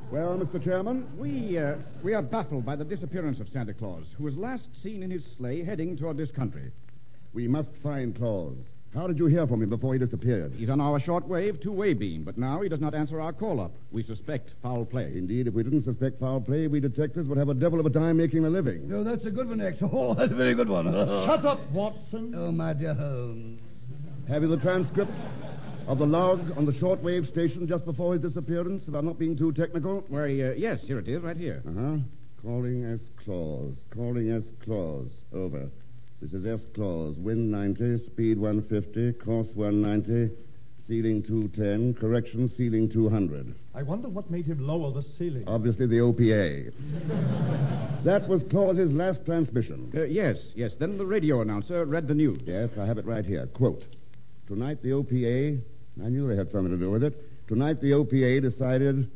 Well, Mr. Chairman? We are baffled by the disappearance of Santa Claus, who was last seen in his sleigh heading toward this country. We must find Claus. How did you hear from him before he disappeared? He's on our shortwave two-way beam, but now he does not answer our call-up. We suspect foul play. Indeed, if we didn't suspect foul play, we detectives would have a devil of a time making a living. Oh, that's a good one, X. Oh, that's a very good one. Shut up, Watson. Oh, my dear Holmes. Have you the transcript of the log on the shortwave station just before his disappearance, if I'm not being too technical? Why, yes, here it is, right here. Uh-huh. Calling S. Claus. Calling S. Claus. Over. This is S. Claus. Wind 90, speed 150, course 190, ceiling 210, correction, ceiling 200. I wonder what made him lower the ceiling. Obviously the OPA. That was Claus's last transmission. Yes. Then the radio announcer read the news. Yes, I have it right here. Quote, tonight the OPA, I knew they had something to do with it. Tonight the OPA decided,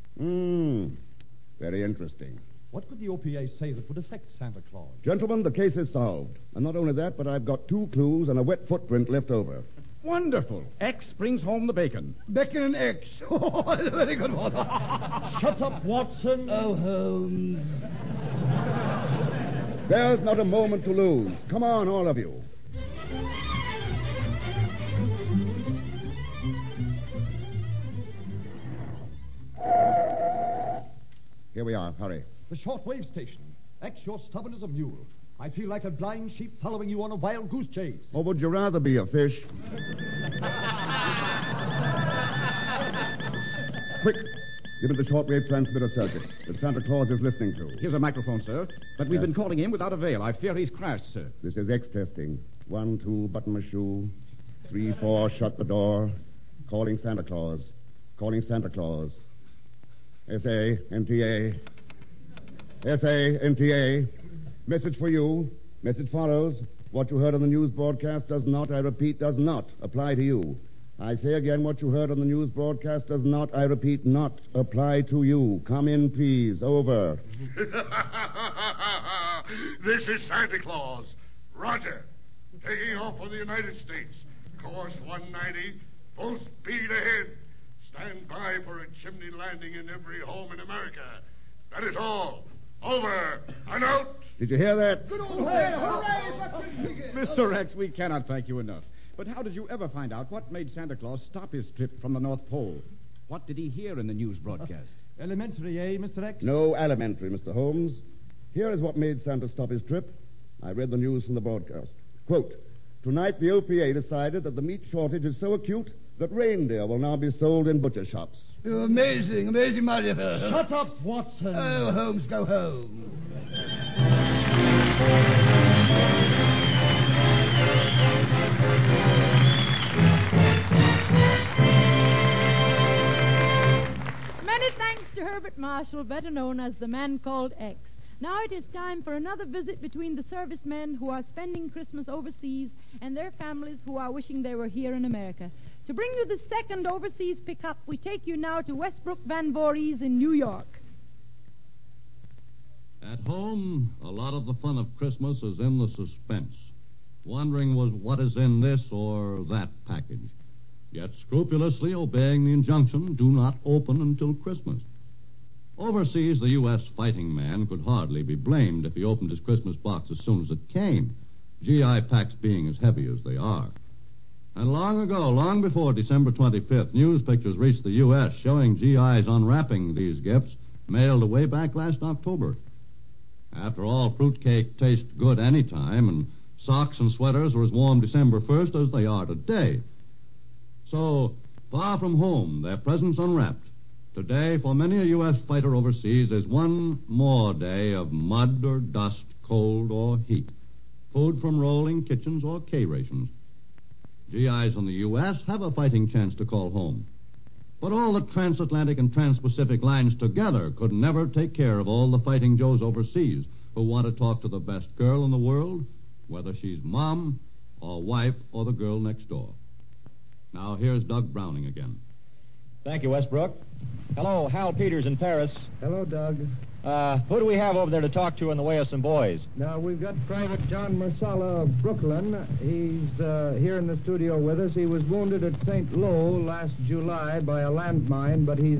very interesting. What could the OPA say that would affect Santa Claus? Gentlemen, the case is solved. And not only that, but I've got 2 clues and a wet footprint left over. Wonderful. X brings home the bacon. Bacon and X. Oh, that's a very good one. Shut up, Watson. Oh, Holmes. There's not a moment to lose. Come on, all of you. Here we are. Hurry. The shortwave station. X, you're stubborn as a mule. I feel like a blind sheep following you on a wild goose chase. Or would you rather be a fish? Quick. Give me the shortwave transmitter circuit that Santa Claus is listening to. Here's a microphone, sir. But we've been calling him without avail. I fear he's crashed, sir. This is X testing. 1, 2, button my shoe. 3, 4, shut the door. Calling Santa Claus. Calling Santa Claus. S.A. N.T.A. S.A. N.T.A. Message for you. Message follows. What you heard on the news broadcast does not, I repeat, does not apply to you. I say again, what you heard on the news broadcast does not, I repeat, not apply to you. Come in, please. Over. This is Santa Claus. Roger. Taking off for the United States. Course 190. Full speed ahead. Stand by for a chimney landing in every home in America. That is all. Over and out. Did you hear that? Good old man. Hooray! Mr. X, we cannot thank you enough. But how did you ever find out what made Santa Claus stop his trip from the North Pole? What did he hear in the news broadcast? Elementary, eh, Mr. X? No elementary, Mr. Holmes. Here is what made Santa stop his trip. I read the news from the broadcast. Quote, tonight the OPA decided that the meat shortage is so acute that reindeer will now be sold in butcher shops. Oh, amazing, my dear. Shut up, Watson. Oh, Holmes, go home. Many thanks to Herbert Marshall, better known as the man called X. Now it is time for another visit between the servicemen who are spending Christmas overseas and their families who are wishing they were here in America. To bring you the second overseas pickup, we take you now to Westbrook Van Voorhees in New York. At home, a lot of the fun of Christmas is in the suspense, wondering what is in this or that package, yet scrupulously obeying the injunction, do not open until Christmas. Overseas, the U.S. fighting man could hardly be blamed if he opened his Christmas box as soon as it came, GI packs being as heavy as they are. And long ago, long before December 25th, news pictures reached the U.S. showing GIs unwrapping these gifts mailed away back last October. After all, fruitcake tastes good any time, and socks and sweaters were as warm December 1st as they are today. So, far from home, their presents unwrapped. Today, for many a U.S. fighter overseas, is one more day of mud or dust, cold or heat, food from rolling kitchens or K-rations. GIs in the U.S. have a fighting chance to call home. But all the transatlantic and trans-Pacific lines together could never take care of all the fighting Joes overseas who want to talk to the best girl in the world, whether she's mom or wife or the girl next door. Now, here's Doug Browning again. Thank you, Westbrook. Hello, Hal Peters in Paris. Hello, Doug. Who do we have over there to talk to in the way of some boys? Now, we've got Private John Marsala of Brooklyn. He's here in the studio with us. He was wounded at St. Lo last July by a landmine, but he's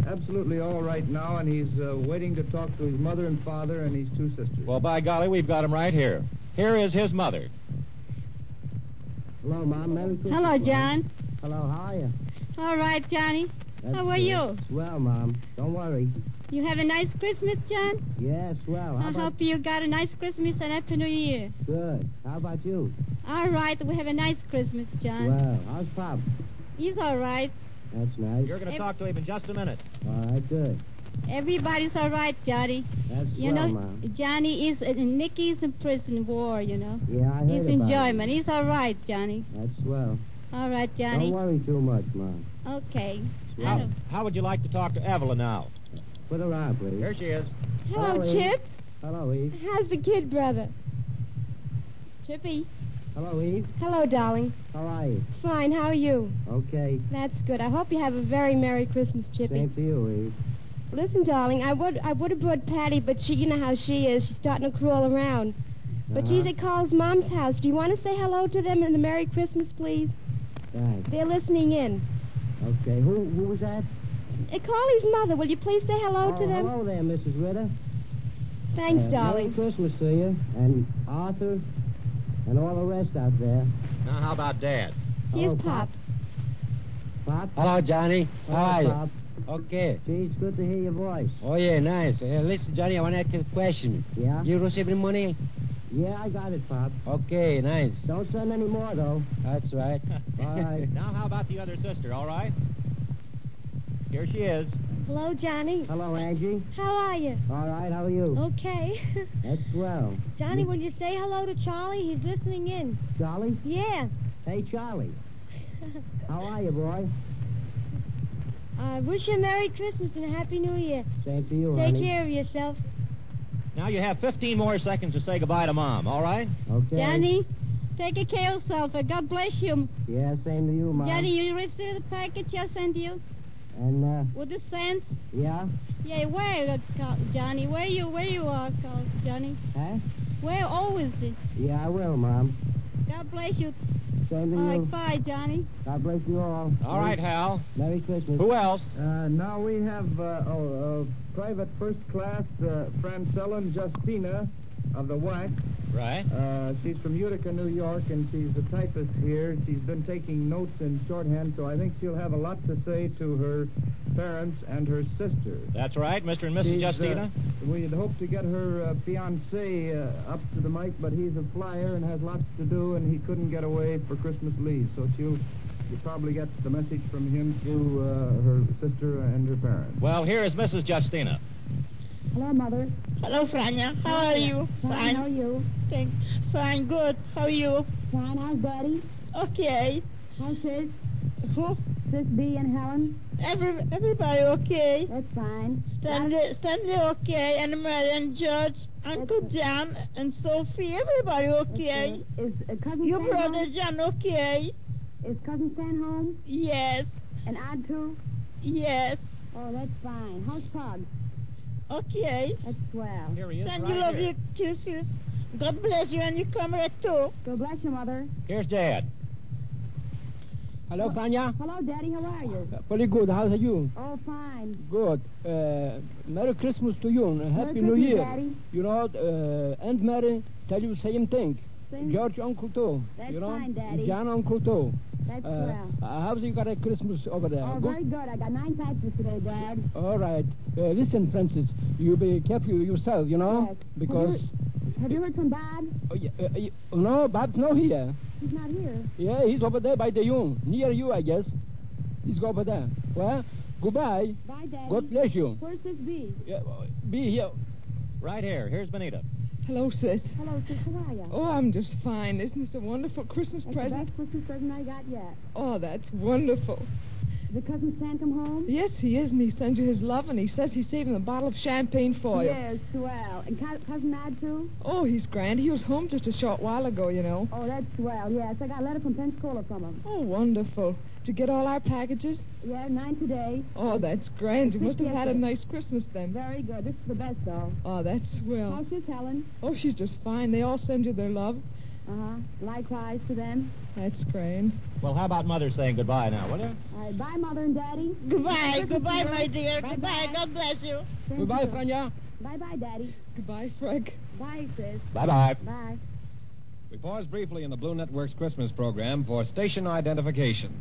absolutely all right now, and he's waiting to talk to his mother and father and his two sisters. Well, by golly, we've got him right here. Here is his mother. Hello, Mom. Merry Christmas. Hello, John. Hello, how are you? All right, Johnny. That's How are good. you? Swell, Mom. Don't worry. You have a nice Christmas, John? Yeah, swell. How I about... hope you got a nice Christmas and Happy New Year. Good. How about you? All right, we have a nice Christmas, John. Well, how's Pop? He's all right. That's nice. You're going to talk to him in just a minute. All right, good. Everybody's all right, Johnny. That's You swell, know, Mom. Johnny is Nicky's in prison war, you know. Yeah, I heard He's about enjoyment. it. He's all right, Johnny. That's swell. All right, Johnny. Don't worry too much, Mom. Okay. I How, don't... how would you like to talk to Evelyn now? Put her on, please. Here she is. Hello, Hello, Eve. Chip. Hello, Eve. How's the kid, brother? Chippy. Hello, Eve. Hello, darling. How are you? Fine. How are you? Okay. That's good. I hope you have a very Merry Christmas, Chippy. Same to you, Eve. Listen, darling, I would have brought Patty, but she, you know how she is. She's starting to crawl around. But she's at Carl's mom's house. Do you want to say hello to them and a Merry Christmas, please? Thanks. They're listening in. Okay. Who was that? Carly's mother. Will you please say hello to them? Hello there, Mrs. Ritter. Thanks, Merry darling. Christmas to you, and Arthur, and all the rest out there. Now, how about Dad? Here's Hello, Pop. Pop? Hello, Johnny. How are you? Pop. Okay. Gee, it's good to hear your voice. Oh, yeah, nice. Listen, Johnny, I want to ask you a question. Yeah? You receive any money? Yeah, I got it, Pop. Okay, nice. Don't send any more, though. That's right. All right. Now, how about the other sister, all right? Here she is. Hello, Johnny. Hello, Angie. How are you? All right, how are you? Okay. That's swell. Johnny, will you say hello to Charlie? He's listening in. Charlie? Yeah. Hey, Charlie. How are you, boy? Wish you a Merry Christmas and a Happy New Year. Same to you, Take honey. care of yourself. Now, you have 15 more seconds to say goodbye to Mom, all right? Okay. Johnny, take care of yourself. God bless you. Yeah, same to you, Mom. Johnny, you receive the package I sent you? And, With the cents? yeah? Yeah, where, Johnny? Where you are, Johnny? Huh? Where always it? Yeah, I will, Mom. God bless you. Same to All you. right, bye, Johnny. God bless you all. All right, Hal. Merry Christmas. Who else? Now we have Private First Class Francella Justina of the WAC. Right. She's from Utica, New York, and she's a typist here. She's been taking notes in shorthand, so I think she'll have a lot to say to her parents and her sister. That's right, Mr. and Mrs. Justina. We had hoped to get her fiancé up to the mic, but he's a flyer and has lots to do, and he couldn't get away for Christmas leave. So you'll probably get the message from him through her sister and her parents. Well, here is Mrs. Justina. Hello, Mother. Hello, Franya. How are you? Fine. How are you? Thanks. Fine, good. How are you? Fine. How's Daddy? Okay. How's Sis? Who? Sis B and Helen? Everybody okay? That's fine. Stanley okay, and Mary and George, Uncle John and Sophie, everybody okay. Is Cousin Your Stan brother home? John okay? Is Cousin Stan home? Yes. And Odd too? Yes. Oh, that's fine. How's Pug? Okay. That's swell. Here he is, Send right you love here. you kisses. God bless you and your comrade too. God bless you, Mother. Here's Dad. Hello, Franya. Hello, Daddy. How are you? Pretty good. How are you? Oh, fine. Good. Merry Christmas to you and Happy Merry New Christmas, Year. Daddy. You know, Aunt Mary tell you same thing. Same. George Uncle too. That's you know? fine, Daddy. John Uncle too. That's swell. How's you got a Christmas over there? Oh, very good. I got 9 packages today, Dad. All right. Listen, Francis, you be careful yourself, you know, Yes. because... Have you heard from Bob? No, Bob's not here. He's not here. Yeah, he's over there by the Yun, near you, I guess. He's over there. Well, goodbye. Bye, Daddy. God bless you. Where's this B? Yeah, be here. Right here. Here's Benita. Hello, sis. Hello, Sis. How are you? Oh, I'm just fine. Isn't this a wonderful Christmas That's present? the best Christmas present I got yet. Oh, that's wonderful. Did Cousin Stan come home? Yes, he is, and he sends you his love, and he says he's saving a bottle of champagne for you. Yes, swell. And Cousin Ad, too? Oh, he's grand. He was home just a short while ago, you know. Oh, that's swell. Yes, I got a letter from Pensacola from him. Oh, wonderful. Did you get all our packages? Yeah, 9 today. Oh, that's grand. You must have had a Yes, nice Christmas then. Very good. This is the best, though. Oh, that's swell. How's this, Helen? Oh, she's just fine. They all send you their love. Uh-huh. Likewise to them. That's Crane. Well, how about Mother saying goodbye now, will you? All right, bye, Mother and Daddy. Goodbye, goodbye, my dear. Bye-bye. Goodbye. God bless you. Goodbye, Franya. Bye-bye, Daddy. Goodbye, Frank. Bye, Chris. Bye-bye. Bye. We pause briefly in the Blue Network's Christmas program for station identification.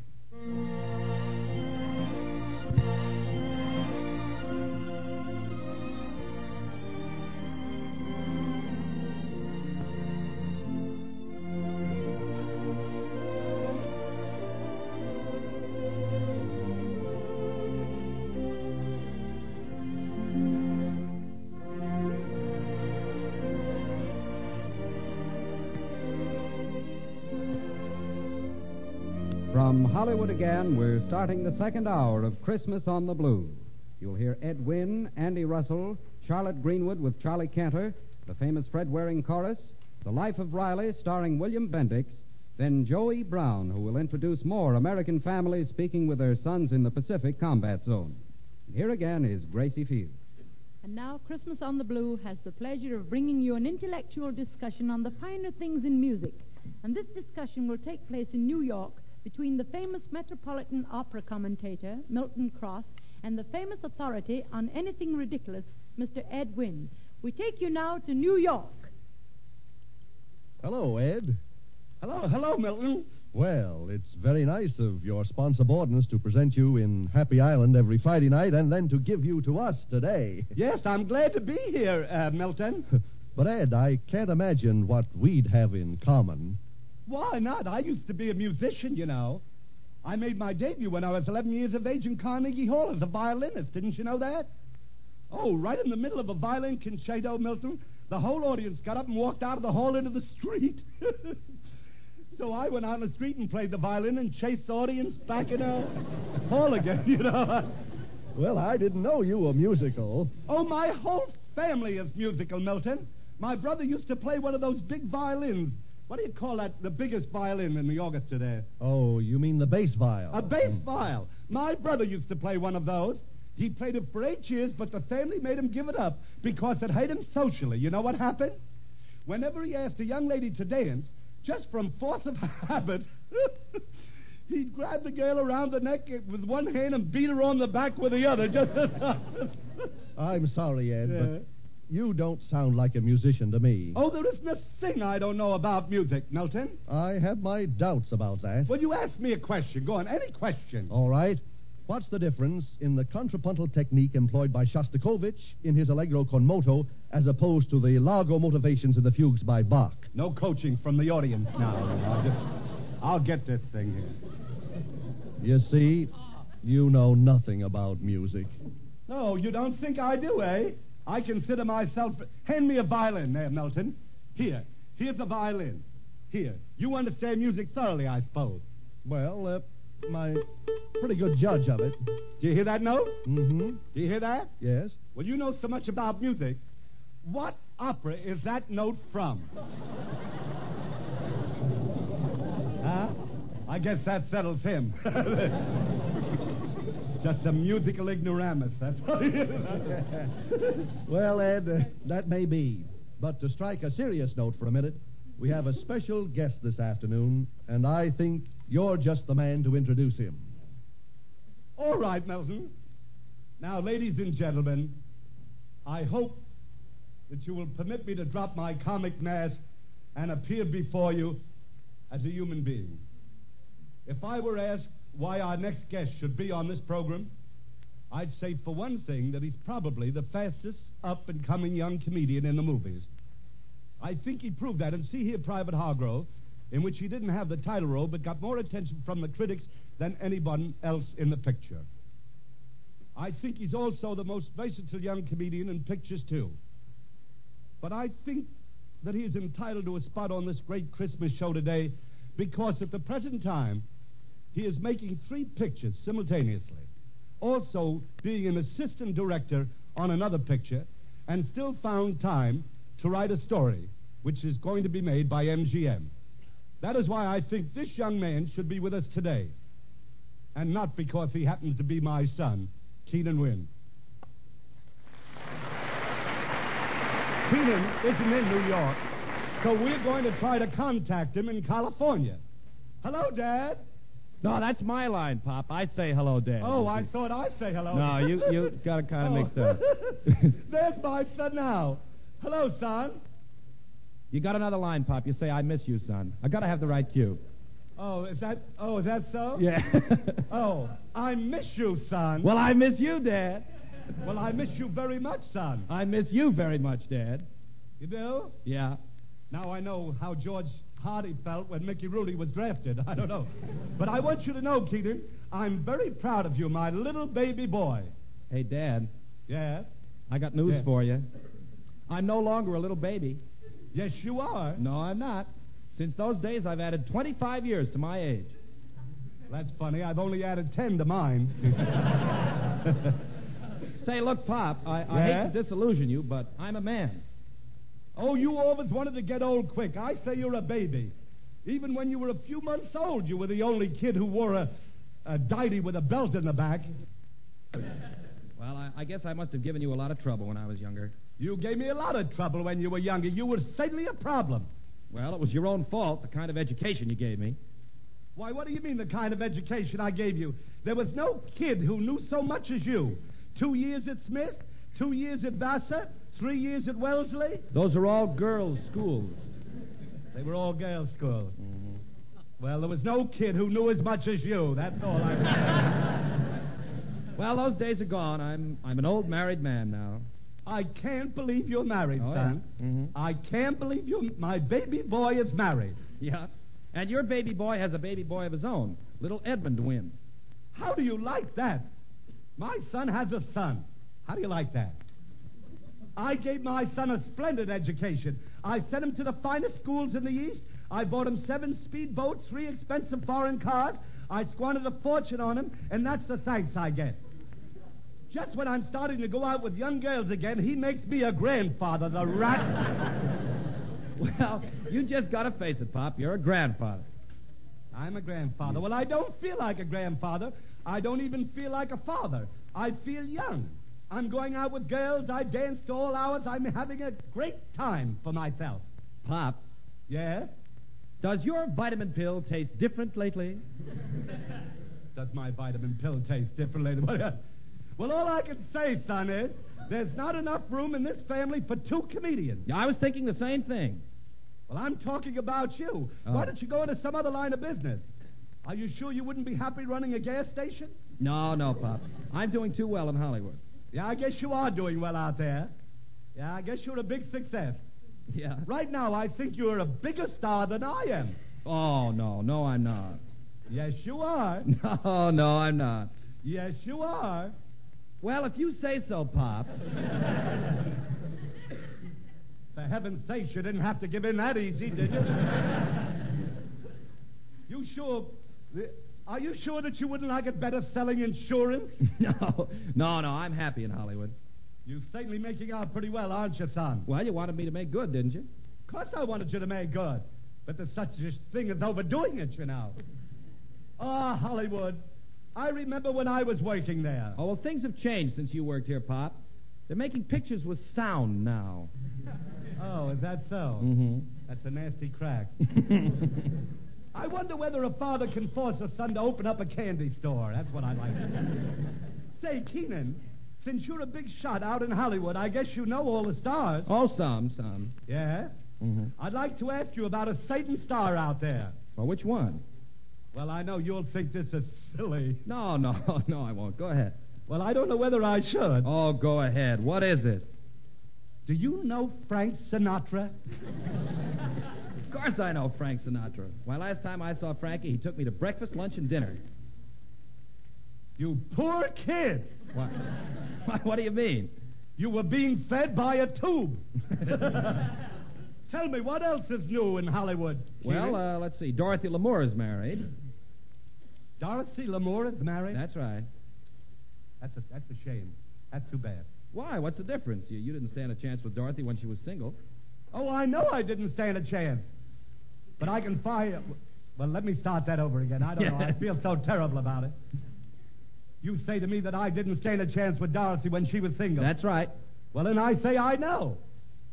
From Hollywood again, we're starting the second hour of Christmas on the Blue. You'll hear Ed Wynn, Andy Russell, Charlotte Greenwood with Charlie Cantor, the famous Fred Waring chorus, The Life of Riley starring William Bendix, then Joey Brown, who will introduce more American families speaking with their sons in the Pacific Combat Zone. And here again is Gracie Field. And now Christmas on the Blue has the pleasure of bringing you an intellectual discussion on the finer things in music. And this discussion will take place in New York between the famous Metropolitan Opera commentator, Milton Cross, and the famous authority on anything ridiculous, Mr. Ed Wynn. We take you now to New York. Hello, Ed. Hello, Milton. Well, it's very nice of your sponsor Bordens to present you in Happy Island every Friday night and then to give you to us today. Yes, I'm glad to be here, Milton. But, Ed, I can't imagine what we'd have in common. Why not? I used to be a musician, you know. I made my debut when I was 11 years of age in Carnegie Hall as a violinist. Didn't you know that? Oh, right in the middle of a violin concerto, Milton, the whole audience got up and walked out of the hall into the street. So I went out on the street and played the violin and chased the audience back in the hall again, you know. Well, I didn't know you were musical. Oh, my whole family is musical, Milton. My brother used to play one of those big violins. What do you call that? The biggest violin in the orchestra there. Oh, you mean the bass viol. A bass viol. My brother used to play one of those. He played it for 8 years, but the family made him give it up because it hurt him socially. You know what happened? Whenever he asked a young lady to dance, just from force of habit, he'd grab the girl around the neck with one hand and beat her on the back with the other. Just I'm sorry, Ed, but you don't sound like a musician to me. Oh, there isn't a thing I don't know about music, Milton. I have my doubts about that. Well, you ask me a question. Go on, any question. All right. What's the difference in the contrapuntal technique employed by Shostakovich in his Allegro con moto as opposed to the Largo motivations in the fugues by Bach? No coaching from the audience now. I'll get this thing here. You see, you know nothing about music. No, you don't think I do, eh? I consider myself... Hand me a violin there, Milton. Here's a violin. Here. You understand music thoroughly, I suppose. Well, my pretty good judge of it. Do you hear that note? Mm-hmm. Do you hear that? Yes. Well, you know so much about music. What opera is that note from? Huh? I guess that settles him. Just a musical ignoramus, that's what he is. Well, Ed, that may be. But to strike a serious note for a minute, we have a special guest this afternoon, and I think you're just the man to introduce him. All right, Milton. Now, ladies and gentlemen, I hope that you will permit me to drop my comic mask and appear before you as a human being. If I were asked why our next guest should be on this program, I'd say, for one thing, that he's probably the fastest up-and-coming young comedian in the movies. I think he proved that in See Here, Private Hargrove, in which he didn't have the title role but got more attention from the critics than anyone else in the picture. I think he's also the most versatile young comedian in pictures, too. But I think that he is entitled to a spot on this great Christmas show today because at the present time, he is making 3 pictures simultaneously, also being an assistant director on another picture, and still found time to write a story which is going to be made by MGM. That is why I think this young man should be with us today, and not because he happens to be my son, Keenan Wynn. Keenan isn't in New York. So we're going to try to contact him in California. Hello, Dad. No, that's my line, Pop. I say hello, Dad. Oh, I thought I'd say hello. No, you got it kind of mixed up. There's my son now. Hello, son. You got another line, Pop. You say, I miss you, son. I got to have the right cue. Oh, is that so? Yeah. Oh, I miss you, son. Well, I miss you, Dad. Well, I miss you very much, son. I miss you very much, Dad. You do? Yeah. Now I know how George Hardy felt when Mickey Rooney was drafted. I don't know. But I want you to know, Keaton, I'm very proud of you, my little baby boy. Hey, Dad. Yeah? I got news for you. I'm no longer a little baby. Yes, you are. No, I'm not. Since those days, I've added 25 years to my age. That's funny. I've only added 10 to mine. Say, look, Pop, I hate to disillusion you, but I'm a man. Oh, you always wanted to get old quick. I say you're a baby. Even when you were a few months old, you were the only kid who wore a dighty with a belt in the back. Well, I guess I must have given you a lot of trouble when I was younger. You gave me a lot of trouble when you were younger. You were certainly a problem. Well, it was your own fault, the kind of education you gave me. Why, what do you mean the kind of education I gave you? There was no kid who knew so much as you. 2 years at Smith, 2 years at Vassar, 3 years at Wellesley. Those are all girls' schools. They were all girls' schools. Mm-hmm. Well, there was no kid who knew as much as you. That's all I can say. Well, those days are gone. I'm an old married man now. I can't believe you're married, son. Yeah. Mm-hmm. I can't believe my baby boy is married. Yeah. And your baby boy has a baby boy of his own, little Edmund Wynn. How do you like that? My son has a son. How do you like that? I gave my son a splendid education. I sent him to the finest schools in the East. I bought him 7 speedboats, 3 expensive foreign cars. I squandered a fortune on him, and that's the thanks I get. Just when I'm starting to go out with young girls again, he makes me a grandfather, the rat. Well, you just got to face it, Pop. You're a grandfather. I'm a grandfather. Well, I don't feel like a grandfather. I don't even feel like a father. I feel young. I'm going out with girls. I dance to all hours. I'm having a great time for myself. Pop. Yeah? Does your vitamin pill taste different lately? Does my vitamin pill taste different lately? Well, all I can say, son, is there's not enough room in this family for 2 comedians. I was thinking the same thing. Well, I'm talking about you. Oh. Why don't you go into some other line of business? Are you sure you wouldn't be happy running a gas station? No, Pop. I'm doing too well in Hollywood. Yeah, I guess you are doing well out there. Yeah, I guess you're a big success. Yeah. Right now, I think you're a bigger star than I am. Oh, no, I'm not. Yes, you are. No, I'm not. Yes, you are. Well, if you say so, Pop. For heaven's sake, you didn't have to give in that easy, did you? You sure... Are you sure that you wouldn't like it better selling insurance? No, I'm happy in Hollywood. You're certainly making out pretty well, aren't you, son? Well, you wanted me to make good, didn't you? Of course I wanted you to make good. But there's such a thing as overdoing it, you know. Ah, Hollywood. I remember when I was working there. Oh, well, things have changed since you worked here, Pop. They're making pictures with sound now. Oh, is that so? Mm-hmm. That's a nasty crack. I wonder whether a father can force a son to open up a candy store. That's what I'd like to know. Say, Keenan, since you're a big shot out in Hollywood, I guess you know all the stars. Oh, some. Yeah? Mm-hmm. I'd like to ask you about a Satan star out there. Well, which one? Well, I know you'll think this is silly. No, I won't. Go ahead. Well, I don't know whether I should. Oh, go ahead. What is it? Do you know Frank Sinatra? Of course I know Frank Sinatra. Why, last time I saw Frankie, he took me to breakfast, lunch, and dinner. You poor kid. What do you mean? You were being fed by a tube. Tell me, what else is new in Hollywood? Well, let's see. Dorothy Lamour is married. Dorothy Lamour is married? That's right. That's a shame. That's too bad. Why? What's the difference? You didn't stand a chance with Dorothy when she was single. Oh, I know I didn't stand a chance. But I can find... Well, let me start that over again. I don't know. I feel so terrible about it. You say to me that I didn't stand a chance with Dorothy when she was single. That's right. Well, then I say I know.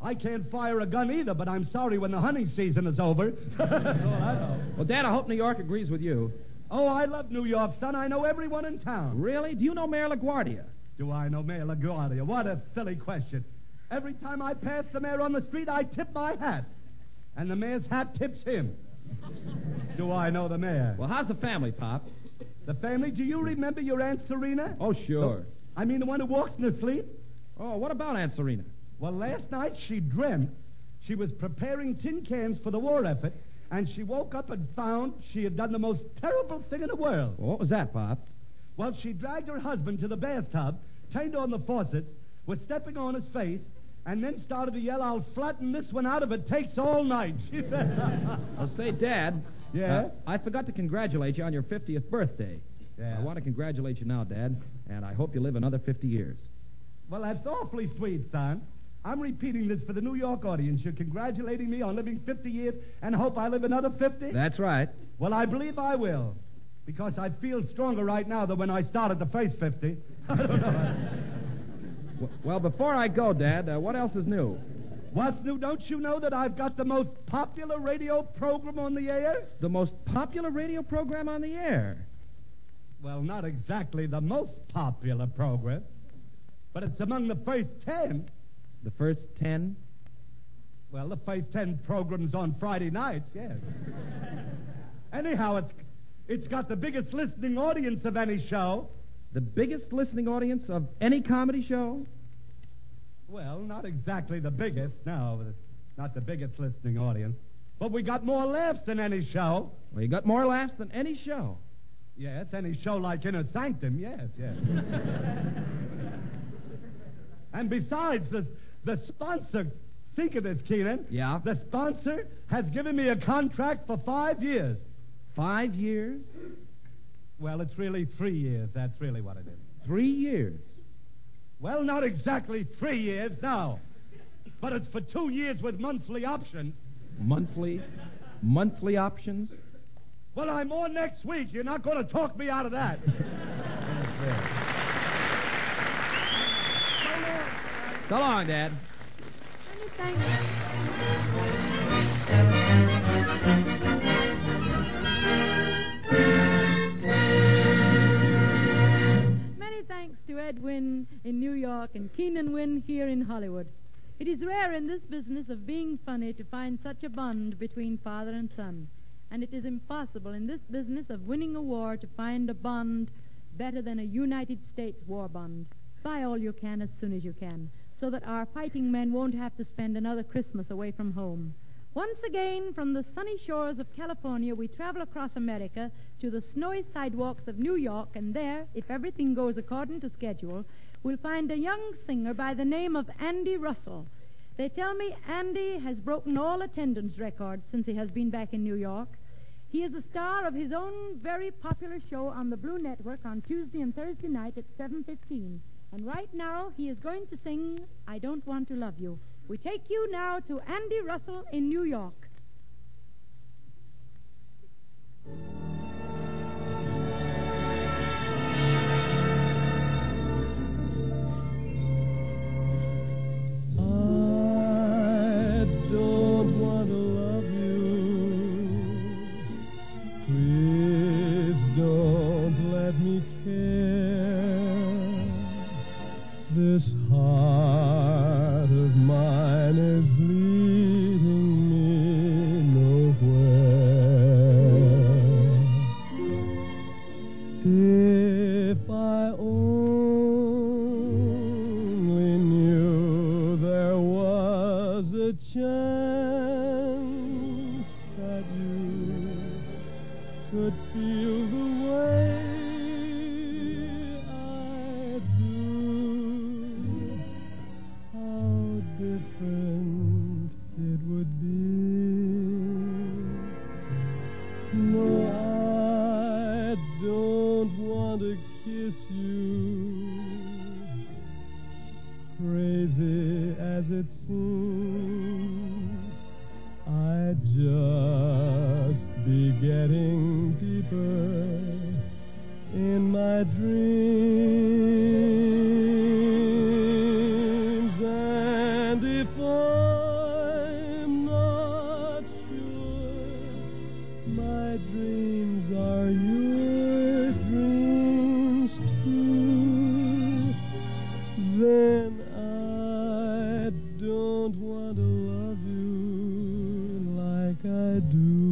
I can't fire a gun either, but I'm sorry when the hunting season is over. That's all I know. Well, Dad, I hope New York agrees with you. Oh, I love New York, son. I know everyone in town. Really? Do you know Mayor LaGuardia? Do I know Mayor LaGuardia? What a silly question. Every time I pass the mayor on the street, I tip my hat. And the mayor's hat tips him. Do I know the mayor? Well, how's the family, Pop? The family? Do you remember your Aunt Serena? Oh, sure. I mean the one who walks in her sleep? Oh, what about Aunt Serena? Well, last night she dreamt she was preparing tin cans for the war effort, and she woke up and found she had done the most terrible thing in the world. Well, what was that, Pop? Well, she dragged her husband to the bathtub, turned on the faucets, was stepping on his face, and then started to yell, "I'll flatten this one out if it takes all night," she said. Well, say, Dad. Yeah? I forgot to congratulate you on your 50th birthday. Yeah. I want to congratulate you now, Dad, and I hope you live another 50 years. Well, that's awfully sweet, son. I'm repeating this for the New York audience. You're congratulating me on living 50 years and hope I live another 50? That's right. Well, I believe I will, because I feel stronger right now than when I started the first 50. I don't know. Well, before I go, Dad, what else is new? What's new? Don't you know that I've got the most popular radio program on the air? The most popular radio program on the air? Well, not exactly the most popular program, but it's among the first 10. The first 10? Well, the first 10 programs on Friday nights, yes. Anyhow, it's got the biggest listening audience of any show. The biggest listening audience of any comedy show? Well, not exactly the biggest, no. It's not the biggest listening audience. But we got more laughs than any show. Well, you got more laughs than any show. Yes, any show like Inner Sanctum, yes. And besides, the sponsor, think of this, Keenan. Yeah? The sponsor has given me a contract for 5 years. 5 years? Well, it's really 3 years. That's really what it is. 3 years? Well, not exactly 3 years, no. But it's for 2 years with monthly options. Monthly options? Well, I'm on next week. You're not going to talk me out of that. So long, Dad. Many thanks. Many thanks to Ed Wynn in New York and Keenan Wynn here in Hollywood. It is rare in this business of being funny to find such a bond between father and son. And it is impossible in this business of winning a war to find a bond better than a United States war bond. Buy all you can as soon as you can, so that our fighting men won't have to spend another Christmas away from home. Once again, from the sunny shores of California, we travel across America to the snowy sidewalks of New York, and there, if everything goes according to schedule, we'll find a young singer by the name of Andy Russell. They tell me Andy has broken all attendance records since he has been back in New York. He is the star of his own very popular show on the Blue Network on Tuesday and Thursday night at 7:15. And right now, he is going to sing I Don't Want to Love You. We take you now to Andy Russell in New York. I don't want to love you. Please don't let me care. This heart of mine is leading me nowhere. If I only knew there was a chance that you could feel the way I do, how different it would be. No, I don't want to kiss you, crazy as it seems. I'd just be getting deeper in my dreams, and if then I don't want to love you like I do.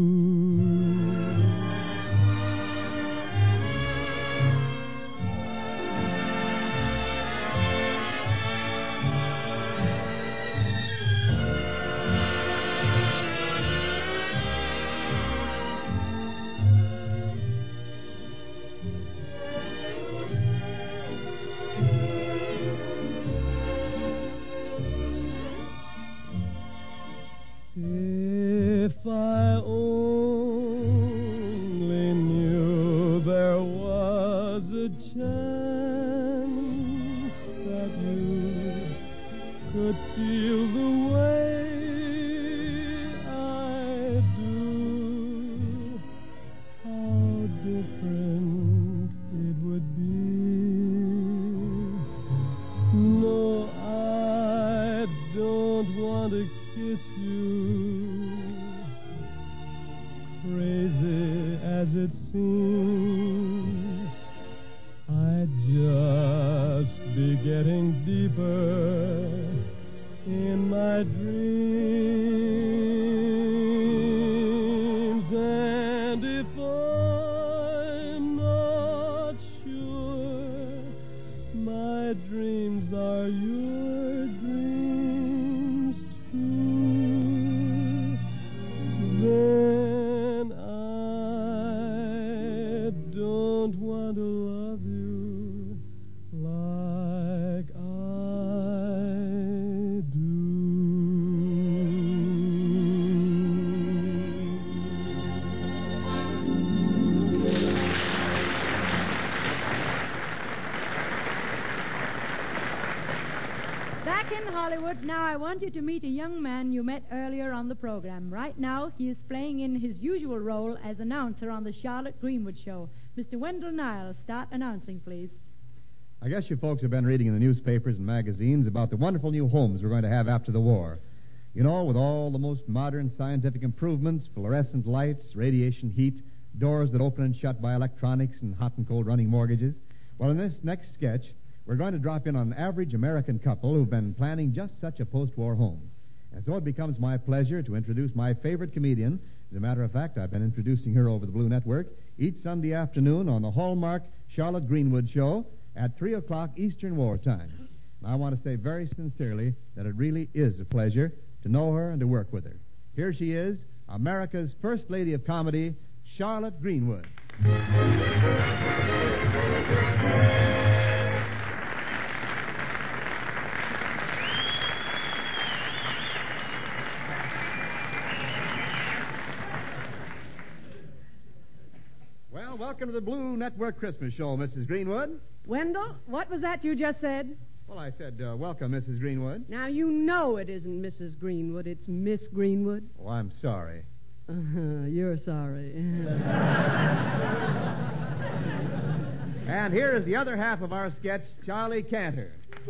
If I only knew there was a chance that you could feel the way I do, how different it would be. No, I don't want to kiss you, crazy as it seems. I'd just be getting deeper in my dreams. And if I'm not sure my dreams are your dreams too, then I don't want to love you like I do. Back in Hollywood, now I want you to meet a young man you met earlier on the program. Right now, he is playing in his usual role as announcer on the Charlotte Greenwood Show. Mr. Wendell Niles, start announcing, please. I guess you folks have been reading in the newspapers and magazines about the wonderful new homes we're going to have after the war. You know, with all the most modern scientific improvements, fluorescent lights, radiation heat, doors that open and shut by electronics, and hot and cold running mortgages. Well, in this next sketch, we're going to drop in on an average American couple who've been planning just such a post-war home. And so it becomes my pleasure to introduce my favorite comedian. As a matter of fact, I've been introducing her over the Blue Network each Sunday afternoon on the Hallmark Charlotte Greenwood Show at 3 o'clock Eastern War Time. And I want to say very sincerely that it really is a pleasure to know her and to work with her. Here she is, America's First Lady of Comedy, Charlotte Greenwood. Well, welcome to the Blue Network Christmas Show, Mrs. Greenwood. Wendell, what was that you just said? Well, I said, welcome, Mrs. Greenwood. Now, you know it isn't Mrs. Greenwood, it's Miss Greenwood. Oh, I'm sorry. You're sorry. And here is the other half of our sketch, Charlie Cantor.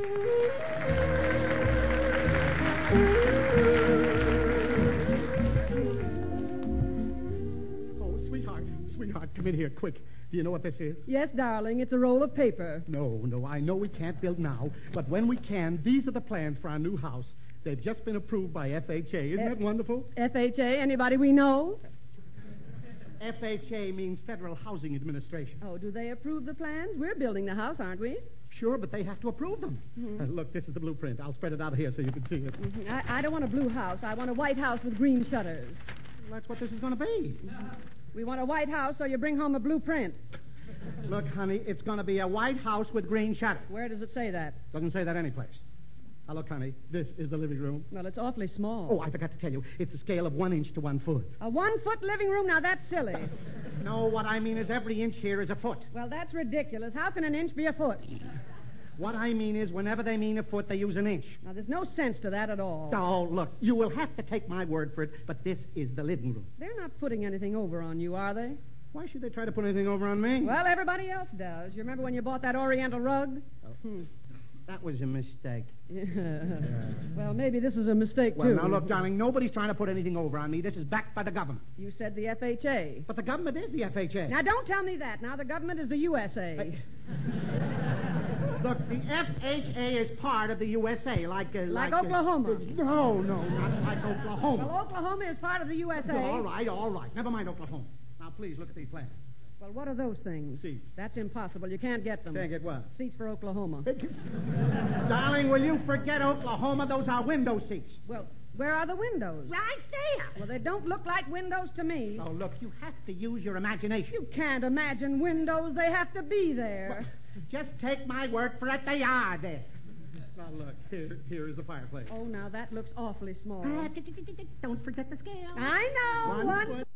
Oh, sweetheart, come in here, quick. Do you know what this is? Yes, darling, it's a roll of paper. No, I know we can't build now, but when we can, these are the plans for our new house. They've just been approved by FHA. Isn't that wonderful? FHA? Anybody we know? FHA means Federal Housing Administration. Oh, do they approve the plans? We're building the house, aren't we? Sure, but they have to approve them. Mm-hmm. Look, this is the blueprint. I'll spread it out here so you can see it. Mm-hmm. I don't want a blue house. I want a white house with green shutters. Well, that's what this is going to be. We want a white house, so you bring home a blueprint. Look, honey, it's going to be a white house with green shutters. Where does it say that? Doesn't say that anyplace. Now, look, honey, this is the living room. Well, it's awfully small. Oh, I forgot to tell you. It's a scale of 1 inch to 1 foot. A 1 foot living room? Now, that's silly. No, what I mean is every inch here is a foot. Well, that's ridiculous. How can an inch be a foot? What I mean is whenever they mean a foot, they use an inch. Now, there's no sense to that at all. Oh, look, you will have to take my word for it, but this is the living room. They're not putting anything over on you, are they? Why should they try to put anything over on me? Well, everybody else does. You remember when you bought that Oriental rug? Oh. That was a mistake. Well, maybe this is a mistake, well, too. Now, look, darling, nobody's trying to put anything over on me. This is backed by the government. You said the FHA. But the government is the FHA. Now, don't tell me that. Now, the government is the USA. Look, the FHA is part of the USA, Like Oklahoma. No, not like Oklahoma. Well, Oklahoma is part of the USA. Well, all right. Never mind Oklahoma. Now, please look at these plans. Well, what are those things? Seats. That's impossible. You can't get them. Can't get what? Seats for Oklahoma. Darling, will you forget Oklahoma? Those are window seats. Well, where are the windows? Right there. Well, they don't look like windows to me. Oh, look, you have to use your imagination. You can't imagine windows. They have to be there. Well, just take my word for it. They are there. Now, look, here is the fireplace. Oh, now that looks awfully small. Don't forget the scale. I know. One foot.